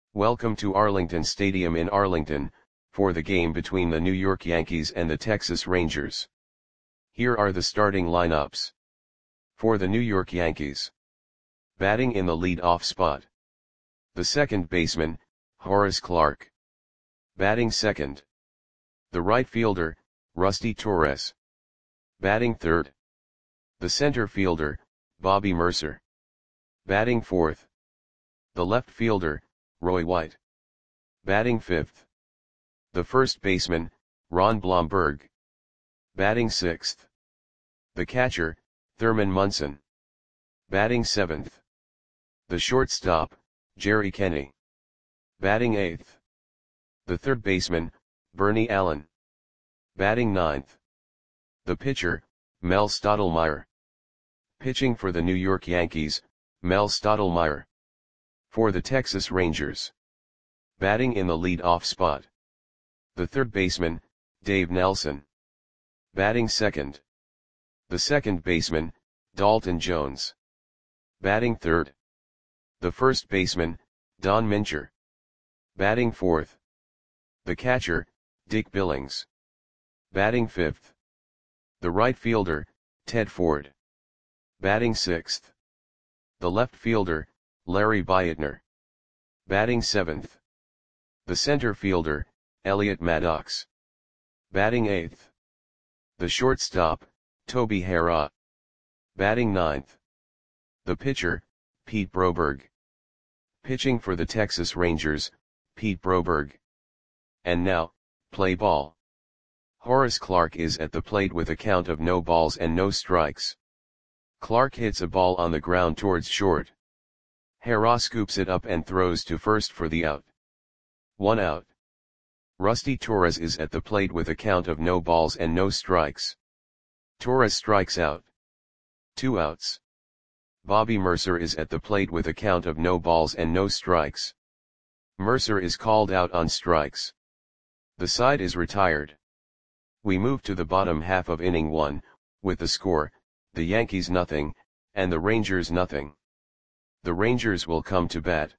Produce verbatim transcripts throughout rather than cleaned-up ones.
Welcome to Arlington Stadium in Arlington, for the game between the New York Yankees and the Texas Rangers. Here are the starting lineups. For the New York Yankees. Batting in the lead-off spot. The second baseman, Horace Clarke. Batting second. The right fielder, Rusty Torres. Batting third. The center fielder, Bobby Murcer. Batting fourth. The left fielder, Roy White. Batting fifth. The first baseman, Ron Blomberg. Batting sixth. The catcher, Thurman Munson. Batting seventh. The shortstop, Jerry Kenney. Batting eighth. The third baseman, Bernie Allen. Batting ninth. The pitcher, Mel Stottlemyre. Pitching for the New York Yankees, Mel Stottlemyre. For the Texas Rangers. Batting in the lead-off spot. The third baseman, Dave Nelson. Batting second. The second baseman, Dalton Jones. Batting third. The first baseman, Don Mincher. Batting fourth. The catcher, Dick Billings. Batting fifth. The right fielder, Ted Ford. Batting sixth. The left fielder, Larry Beitner. Batting seventh. The center fielder, Elliot Maddox. Batting eighth. The shortstop, Toby Harrah. Batting ninth. The pitcher, Pete Broberg. Pitching for the Texas Rangers, Pete Broberg. And now, play ball. Horace Clarke is at the plate with a count of no balls and no strikes. Clarke hits a ball on the ground towards short. Harrah scoops it up and throws to first for the out. One out. Rusty Torres is at the plate with a count of no balls and no strikes. Torres strikes out. Two outs. Bobby Murcer is at the plate with a count of no balls and no strikes. Murcer is called out on strikes. The side is retired. We move to the bottom half of inning one, with the score, the Yankees nothing, and the Rangers nothing. The Rangers will come to bat.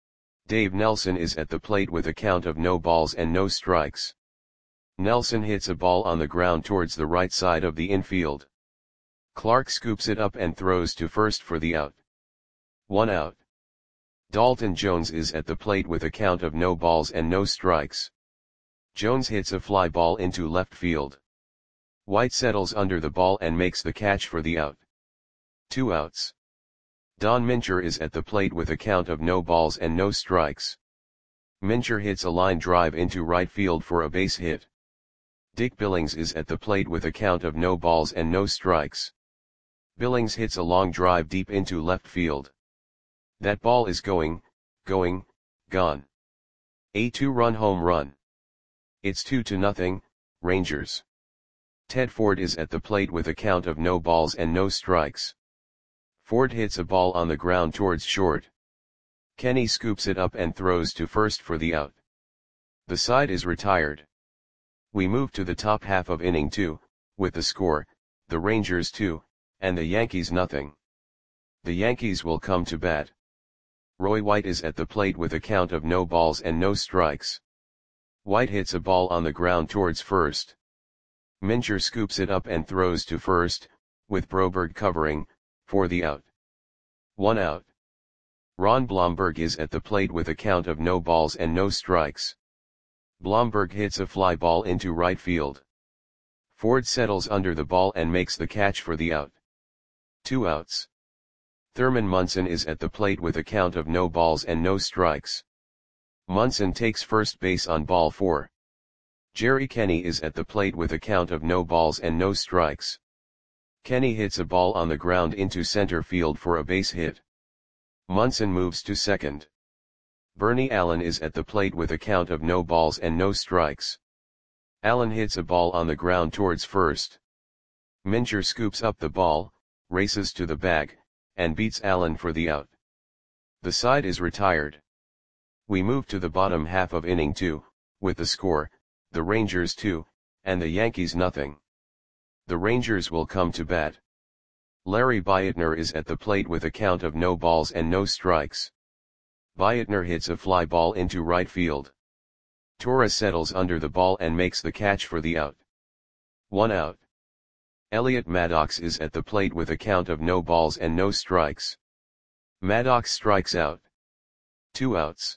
Dave Nelson is at the plate with a count of no balls and no strikes. Nelson hits a ball on the ground towards the right side of the infield. Clarke scoops it up and throws to first for the out. One out. Dalton Jones is at the plate with a count of no balls and no strikes. Jones hits a fly ball into left field. White settles under the ball and makes the catch for the out. Two outs. Don Mincher is at the plate with a count of no balls and no strikes. Mincher hits a line drive into right field for a base hit. Dick Billings is at the plate with a count of no balls and no strikes. Billings hits a long drive deep into left field. That ball is going, going, gone. A two-run home run. It's two to nothing, Rangers. Ted Ford is at the plate with a count of no balls and no strikes. Ford hits a ball on the ground towards short. Kenney scoops it up and throws to first for the out. The side is retired. We move to the top half of inning two, with the score, the Rangers two, and the Yankees nothing. The Yankees will come to bat. Roy White is at the plate with a count of no balls and no strikes. White hits a ball on the ground towards first. Mincher scoops it up and throws to first, with Broberg covering, for the out. One out. Ron Blomberg is at the plate with a count of no balls and no strikes. Blomberg hits a fly ball into right field. Ford settles under the ball and makes the catch for the out. Two outs. Thurman Munson is at the plate with a count of no balls and no strikes. Munson takes first base on ball four. Jerry Kenney is at the plate with a count of no balls and no strikes. Kenney hits a ball on the ground into center field for a base hit. Munson moves to second. Bernie Allen is at the plate with a count of no balls and no strikes. Allen hits a ball on the ground towards first. Mincher scoops up the ball, races to the bag, and beats Allen for the out. The side is retired. We move to the bottom half of inning two, with the score, the Rangers two, and the Yankees nothing. The Rangers will come to bat. Larry Beitner is at the plate with a count of no balls and no strikes. Bietner hits a fly ball into right field. Torres settles under the ball and makes the catch for the out. One out. Elliot Maddox is at the plate with a count of no balls and no strikes. Maddox strikes out. Two outs.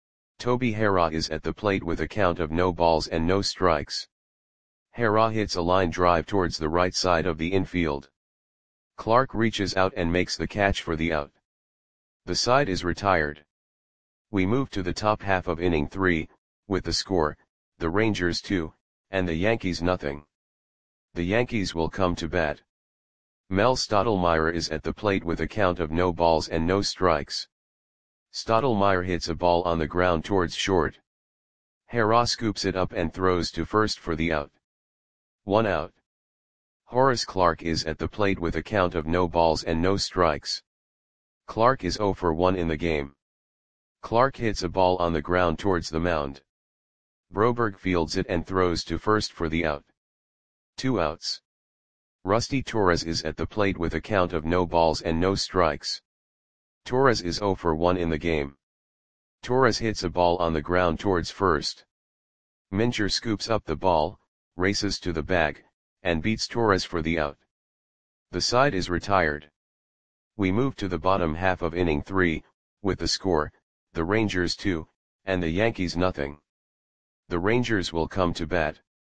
Toby Harrah is at the plate with a count of no balls and no strikes. Harrah hits a line drive towards the right side of the infield. Clark reaches out and makes the catch for the out. The side is retired. We move to the top half of inning three, with the score, the Rangers two, and the Yankees nothing. The Yankees will come to bat. Mel Stottlemyre is at the plate with a count of no balls and no strikes. Stottlemyre hits a ball on the ground towards short. Harrah scoops it up and throws to first for the out. One out. Horace Clarke is at the plate with a count of no balls and no strikes. Clarke is oh for one in the game. Clarke hits a ball on the ground towards the mound. Broberg fields it and throws to first for the out. Two outs. Rusty Torres is at the plate with a count of no balls and no strikes. Torres is oh for one in the game. Torres hits a ball on the ground towards first. Mincher scoops up the ball, races to the bag, and beats Torres for the out. The side is retired. We move to the bottom half of inning three, with the score, the Rangers two, and the Yankees nothing. The Rangers will come to bat.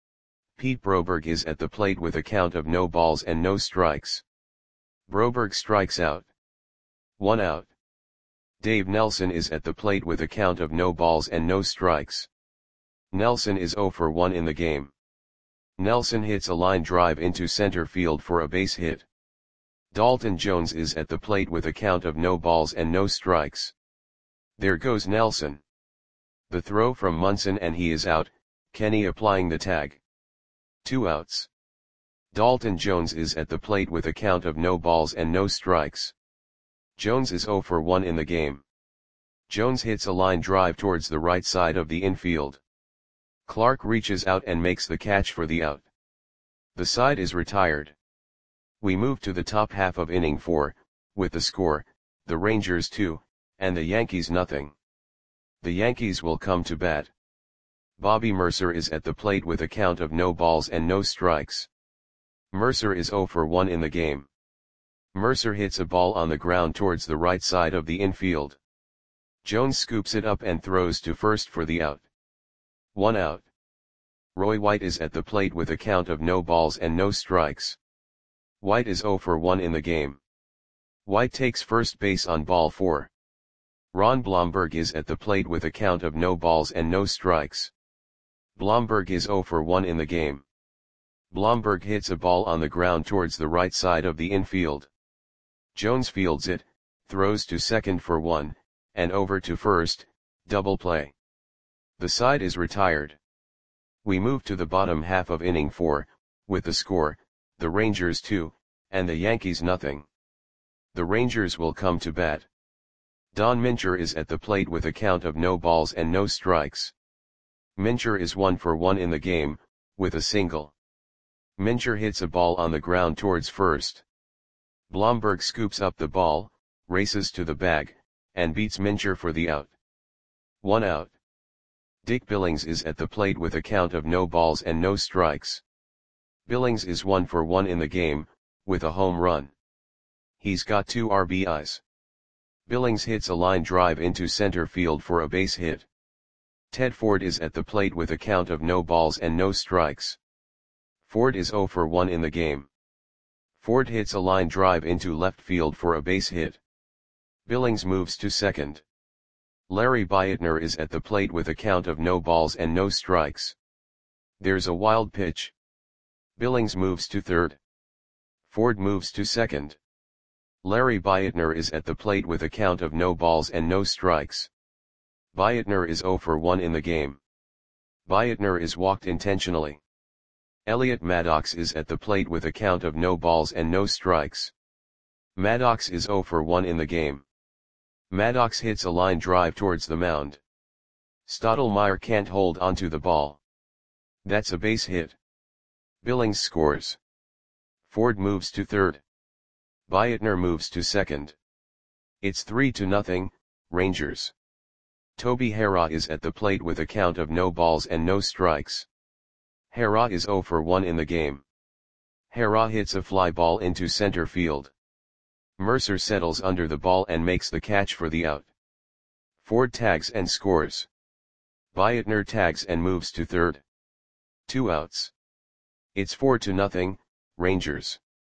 Pete Broberg is at the plate with a count of no balls and no strikes. Broberg strikes out. One out. Dave Nelson is at the plate with a count of no balls and no strikes. Nelson is oh for one in the game. Nelson hits a line drive into center field for a base hit. Dalton Jones is at the plate with a count of no balls and no strikes. There goes Nelson. The throw from Munson and he is out, Kenny applying the tag. Two outs. Dalton Jones is at the plate with a count of no balls and no strikes. Jones is oh for one in the game. Jones hits a line drive towards the right side of the infield. Clark reaches out and makes the catch for the out. The side is retired. We move to the top half of inning four, with the score, the Rangers two, and the Yankees nothing. The Yankees will come to bat. Bobby Mercer is at the plate with a count of no balls and no strikes. Mercer is oh for one in the game. Mercer hits a ball on the ground towards the right side of the infield. Jones scoops it up and throws to first for the out. One out. Roy White is at the plate with a count of no balls and no strikes. White is oh for one in the game. White takes first base on ball four. Ron Blomberg is at the plate with a count of no balls and no strikes. Blomberg is oh for one in the game. Blomberg hits a ball on the ground towards the right side of the infield. Jones fields it, throws to second for one, and over to first, double play. The side is retired. We move to the bottom half of inning four, with the score, the Rangers two, and the Yankees nothing. The Rangers will come to bat. Don Mincher is at the plate with a count of no balls and no strikes. Mincher is one for one in the game, with a single. Mincher hits a ball on the ground towards first. Blomberg scoops up the ball, races to the bag, and beats Mincher for the out. One out. Dick Billings is at the plate with a count of no balls and no strikes. Billings is one for one in the game, with a home run. He's got two R B Is. Billings hits a line drive into center field for a base hit. Ted Ford is at the plate with a count of no balls and no strikes. Ford is oh for one in the game. Ford hits a line drive into left field for a base hit. Billings moves to second. Larry Bietner is at the plate with a count of no balls and no strikes. There's a wild pitch. Billings moves to third. Ford moves to second. Larry Bietner is at the plate with a count of no balls and no strikes. Bietner is oh for one in the game. Bietner is walked intentionally. Elliot Maddox is at the plate with a count of no balls and no strikes. Maddox is oh for one in the game. Maddox hits a line drive towards the mound. Stottlemyre can't hold onto the ball. That's a base hit. Billings scores. Ford moves to third. Bietner moves to second. It's three to nothing, Rangers. Toby Harrah is at the plate with a count of no balls and no strikes. Harrah is zero for one in the game. Harrah hits a fly ball into center field. Mercer settles under the ball and makes the catch for the out. Ford tags and scores. Beitner tags and moves to third. Two outs. It's four to nothing, Rangers.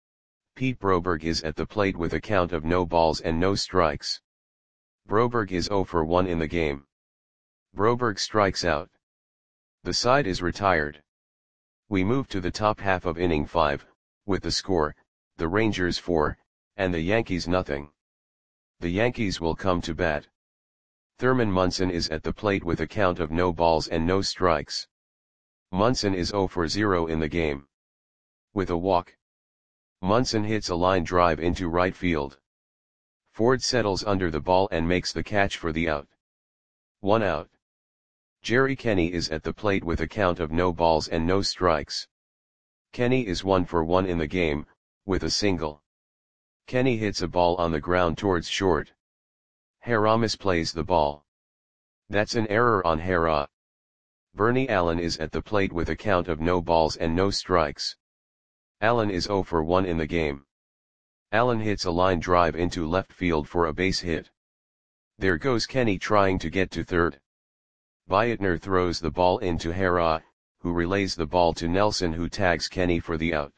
Pete Broberg is at the plate with a count of no balls and no strikes. Broberg is zero for one in the game. Broberg strikes out. The side is retired. We move to the top half of inning five, with the score, the Rangers four, and the Yankees nothing. The Yankees will come to bat. Thurman Munson is at the plate with a count of no balls and no strikes. Munson is zero for zero in the game. With a walk, Munson hits a line drive into right field. Ford settles under the ball and makes the catch for the out. One out. Jerry Kenny is at the plate with a count of no balls and no strikes. Kenny is one for one in the game, with a single. Kenny hits a ball on the ground towards short. Harrah misplays the ball. That's an error on Harrah. Bernie Allen is at the plate with a count of no balls and no strikes. Allen is zero for one in the game. Allen hits a line drive into left field for a base hit. There goes Kenny trying to get to third. Beitner throws the ball into Harrah, who relays the ball to Nelson, who tags Kenny for the out.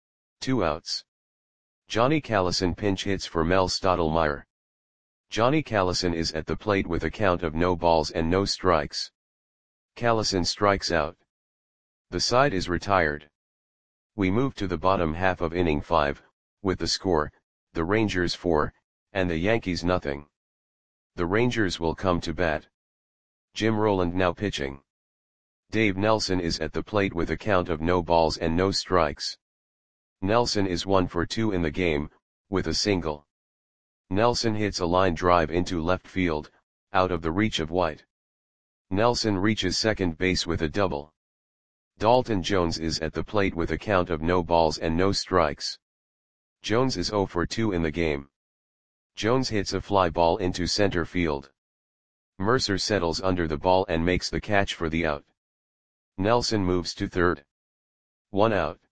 Two outs. Johnny Callison pinch hits for Mel Stottlemyre. Johnny Callison is at the plate with a count of no balls and no strikes. Callison strikes out. The side is retired. We move to the bottom half of inning five, with the score, the Rangers four, and the Yankees nothing. The Rangers will come to bat. Jim Rowland now pitching. Dave Nelson is at the plate with a count of no balls and no strikes. Nelson is one for two in the game, with a single. Nelson hits a line drive into left field, out of the reach of White. Nelson reaches second base with a double. Dalton Jones is at the plate with a count of no balls and no strikes. Jones is zero for two in the game. Jones hits a fly ball into center field. Mercer settles under the ball and makes the catch for the out. Nelson moves to third. One out.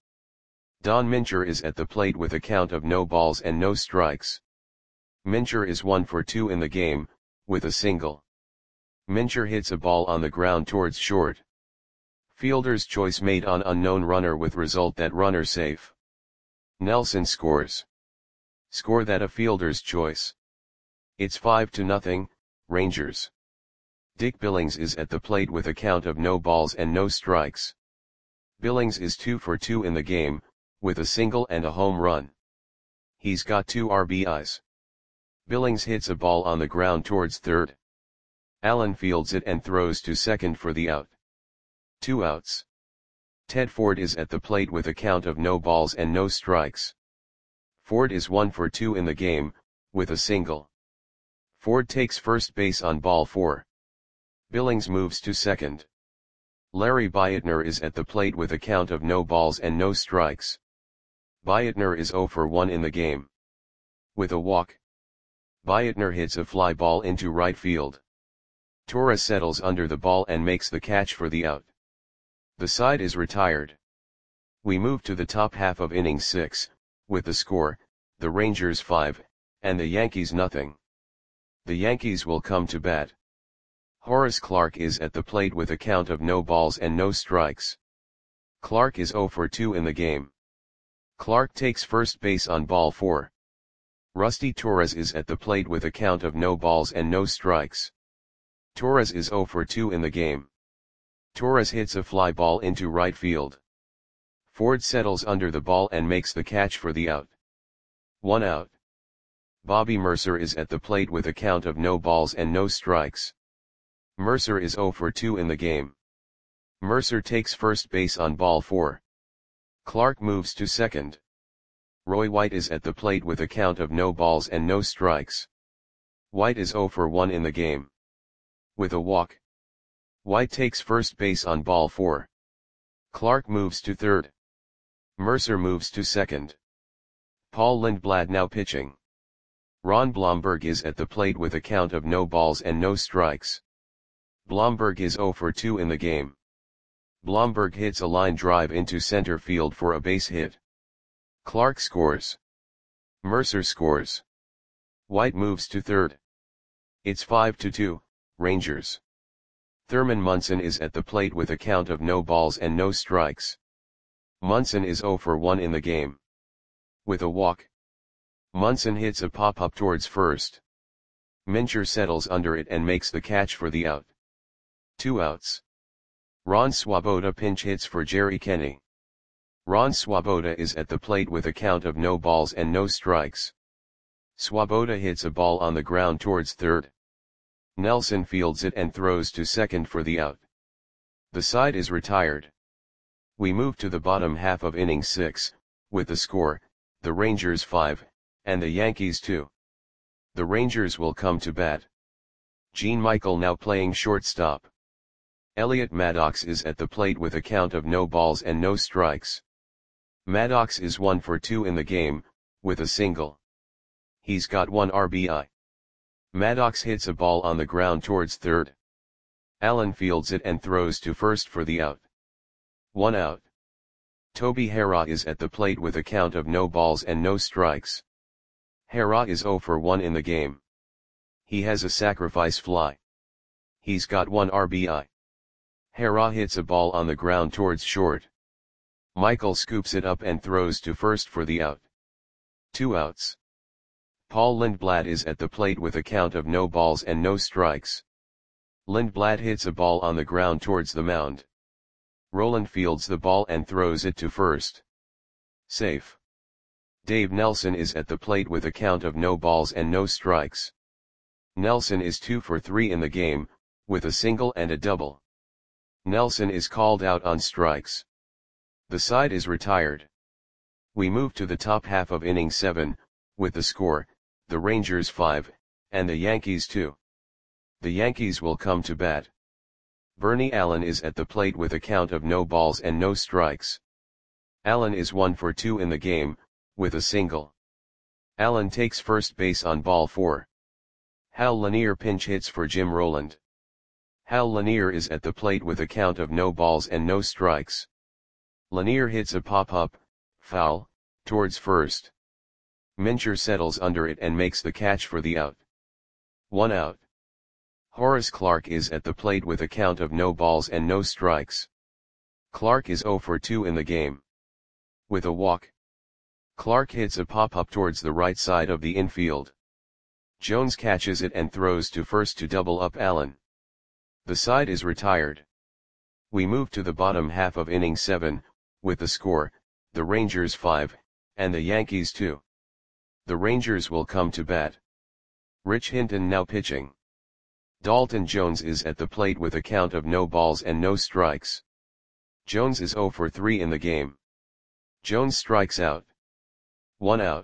Don Mincher is at the plate with a count of no balls and no strikes. Mincher is one for two in the game, with a single. Mincher hits a ball on the ground towards short. Fielder's choice made on unknown runner with result that runner safe. Nelson scores. Score that a fielder's choice. It's five to nothing, Rangers. Dick Billings is at the plate with a count of no balls and no strikes. Billings is two for two in the game, with a single and a home run. He's got two R B Is. Billings hits a ball on the ground towards third. Allen fields it and throws to second for the out. Two outs. Ted Ford is at the plate with a count of no balls and no strikes. Ford is one for two in the game, with a single. Ford takes first base on ball four. Billings moves to second. Larry Beitner is at the plate with a count of no balls and no strikes. Beitner is zero for one in the game. With a walk, Beitner hits a fly ball into right field. Torres settles under the ball and makes the catch for the out. The side is retired. We move to the top half of inning six, with the score, the Rangers five, and the Yankees nothing. The Yankees will come to bat. Horace Clarke is at the plate with a count of no balls and no strikes. Clarke is zero for two in the game. Clarke takes first base on ball four. Rusty Torres is at the plate with a count of no balls and no strikes. Torres is zero for two in the game. Torres hits a fly ball into right field. Ford settles under the ball and makes the catch for the out. One out. Bobby Mercer is at the plate with a count of no balls and no strikes. Mercer is zero for two in the game. Mercer takes first base on ball four. Clarke moves to second. Roy White is at the plate with a count of no balls and no strikes. White is zero for one in the game. With a walk, White takes first base on ball four. Clarke moves to third. Mercer moves to second. Paul Lindblad now pitching. Ron Blomberg is at the plate with a count of no balls and no strikes. Blomberg is zero for two in the game. Blomberg hits a line drive into center field for a base hit. Clark scores. Mercer scores. White moves to third. It's five to two, Rangers. Thurman Munson is at the plate with a count of no balls and no strikes. Munson is zero for one in the game. With a walk. Munson hits a pop-up towards first. Mincher settles under it and makes the catch for the out. Two outs. Ron Swoboda pinch hits for Jerry Kenny. Ron Swoboda is at the plate with a count of no balls and no strikes. Swoboda hits a ball on the ground towards third. Nelson fields it and throws to second for the out. The side is retired. We move to the bottom half of inning six, with the score, the Rangers five, and the Yankees two. The Rangers will come to bat. Gene Michael now playing shortstop. Elliot Maddox is at the plate with a count of no balls and no strikes. Maddox is one for two in the game, with a single. He's got one R B I. Maddox hits a ball on the ground towards third. Allen fields it and throws to first for the out. One out. Toby Harrah is at the plate with a count of no balls and no strikes. Harrah is zero for one in the game. He has a sacrifice fly. He's got one R B I. Harrah hits a ball on the ground towards short. Michael scoops it up and throws to first for the out. Two outs. Paul Lindblad is at the plate with a count of no balls and no strikes. Lindblad hits a ball on the ground towards the mound. Roland fields the ball and throws it to first. Safe. Dave Nelson is at the plate with a count of no balls and no strikes. Nelson is two for three in the game, with a single and a double. Nelson is called out on strikes. The side is retired. We move to the top half of inning seven, with the score, the Rangers five, and the Yankees two. The Yankees will come to bat. Bernie Allen is at the plate with a count of no balls and no strikes. Allen is one for two in the game, with a single. Allen takes first base on ball four. Hal Lanier pinch hits for Jim Roland. Hal Lanier is at the plate with a count of no balls and no strikes. Lanier hits a pop-up, foul, towards first. Mincher settles under it and makes the catch for the out. One out. Horace Clarke is at the plate with a count of no balls and no strikes. Clarke is zero for two in the game. With a walk. Clarke hits a pop-up towards the right side of the infield. Jones catches it and throws to first to double up Allen. The side is retired. We move to the bottom half of inning seven, with the score, the Rangers five, and the Yankees two. The Rangers will come to bat. Rich Hinton now pitching. Dalton Jones is at the plate with a count of no balls and no strikes. Jones is zero for three in the game. Jones strikes out. One out.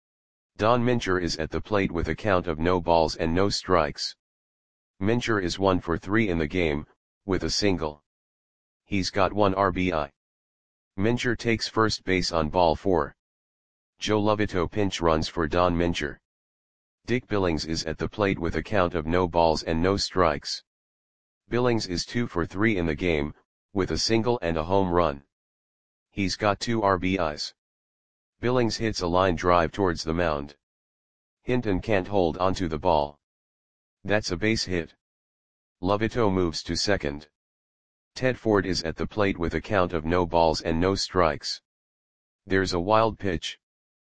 Don Mincher is at the plate with a count of no balls and no strikes. Mincher is one for three in the game, with a single. He's got one R B I. Mincher takes first base on ball four. Joe Lovito pinch runs for Don Mincher. Dick Billings is at the plate with a count of no balls and no strikes. Billings is two for three in the game, with a single and a home run. He's got two R B Is. Billings hits a line drive towards the mound. Hinton can't hold onto the ball. That's a base hit. Lovito moves to second. Ted Ford is at the plate with a count of no balls and no strikes. There's a wild pitch.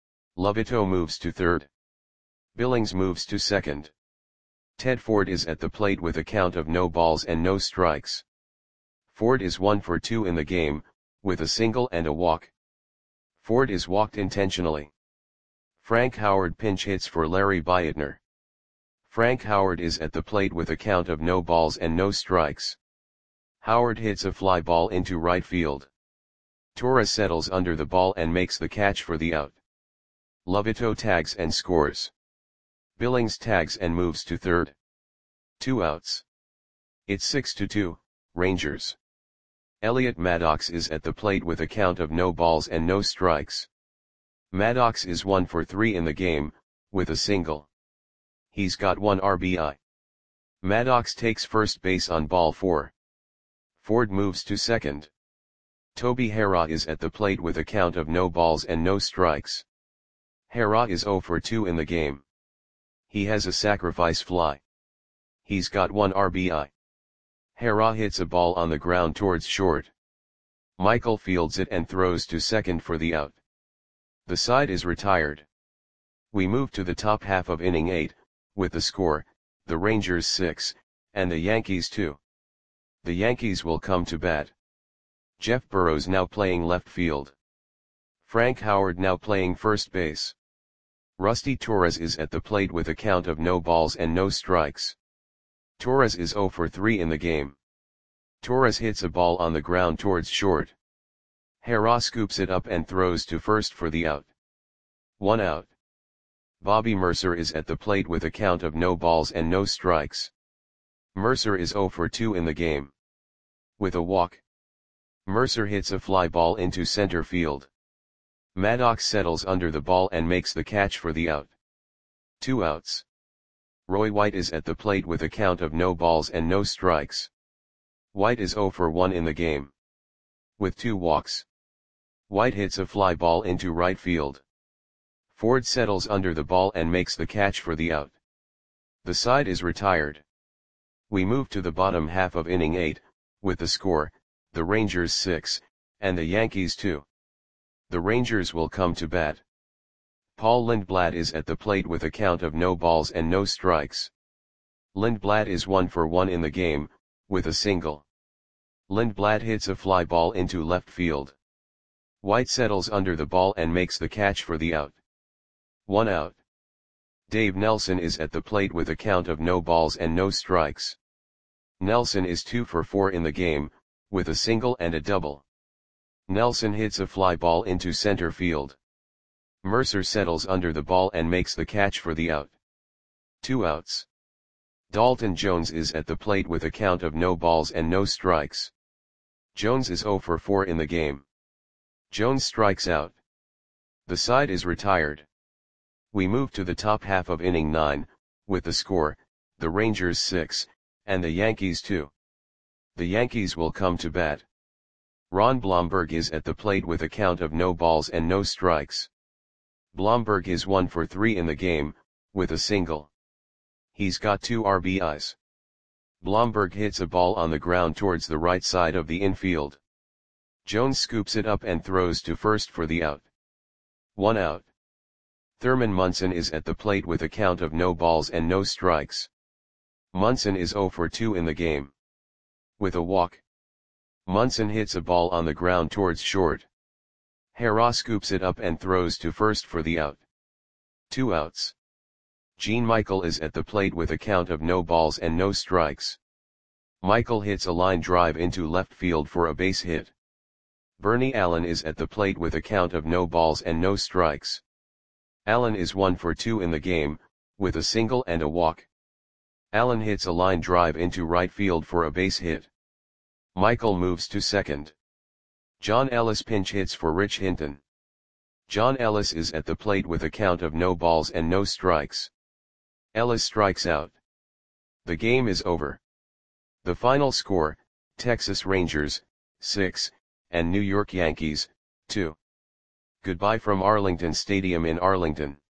Lovito moves to third. Billings moves to second. Ted Ford is at the plate with a count of no balls and no strikes. Ford is one for two in the game, with a single and a walk. Ford is walked intentionally. Frank Howard pinch hits for Larry Beitner. Frank Howard is at the plate with a count of no balls and no strikes. Howard hits a fly ball into right field. Torres settles under the ball and makes the catch for the out. Lovito tags and scores. Billings tags and moves to third. Two outs. It's six to two, Rangers. Elliot Maddox is at the plate with a count of no balls and no strikes. Maddox is one for three in the game, with a single. He's got one R B I. Maddox takes first base on ball four. Ford moves to second. Toby Harrah is at the plate with a count of no balls and no strikes. Harrah is oh for two in the game. He has a sacrifice fly. He's got one R B I. Harrah hits a ball on the ground towards short. Michael fields it and throws to second for the out. The side is retired. We move to the top half of inning eight, with the score, the Rangers six, and the Yankees two. The Yankees will come to bat. Jeff Burrows now playing left field. Frank Howard now playing first base. Rusty Torres is at the plate with a count of no balls and no strikes. Torres is oh for three in the game. Torres hits a ball on the ground towards short. Harrah scoops it up and throws to first for the out. One out. Bobby Mercer is at the plate with a count of no balls and no strikes. Mercer is oh for two in the game. With a walk. Mercer hits a fly ball into center field. Maddox settles under the ball and makes the catch for the out. Two outs. Roy White is at the plate with a count of no balls and no strikes. White is oh for one in the game. With two walks. White hits a fly ball into right field. Ford settles under the ball and makes the catch for the out. The side is retired. We move to the bottom half of inning eight, with the score, the Rangers six, and the Yankees two. The Rangers will come to bat. Paul Lindblad is at the plate with a count of no balls and no strikes. Lindblad is one for one in the game, with a single. Lindblad hits a fly ball into left field. White settles under the ball and makes the catch for the out. One out. Dave Nelson is at the plate with a count of no balls and no strikes. Nelson is two for four in the game, with a single and a double. Nelson hits a fly ball into center field. Mercer settles under the ball and makes the catch for the out. Two outs. Dalton Jones is at the plate with a count of no balls and no strikes. Jones is oh for four in the game. Jones strikes out. The side is retired. We move to the top half of inning nine, with the score, the Rangers six, and the Yankees two. The Yankees will come to bat. Ron Blomberg is at the plate with a count of no balls and no strikes. Blomberg is one for three in the game, with a single. He's got two R B Is. Blomberg hits a ball on the ground towards the right side of the infield. Jones scoops it up and throws to first for the out. One out. Thurman Munson is at the plate with a count of no balls and no strikes. Munson is oh for two in the game. With a walk. Munson hits a ball on the ground towards short. Harrah scoops it up and throws to first for the out. Two outs. Gene Michael is at the plate with a count of no balls and no strikes. Michael hits a line drive into left field for a base hit. Bernie Allen is at the plate with a count of no balls and no strikes. Allen is one for two in the game, with a single and a walk. Allen hits a line drive into right field for a base hit. Michael moves to second. John Ellis pinch hits for Rich Hinton. John Ellis is at the plate with a count of no balls and no strikes. Ellis strikes out. The game is over. The final score, Texas Rangers, six, and New York Yankees, two. Goodbye from Arlington Stadium in Arlington.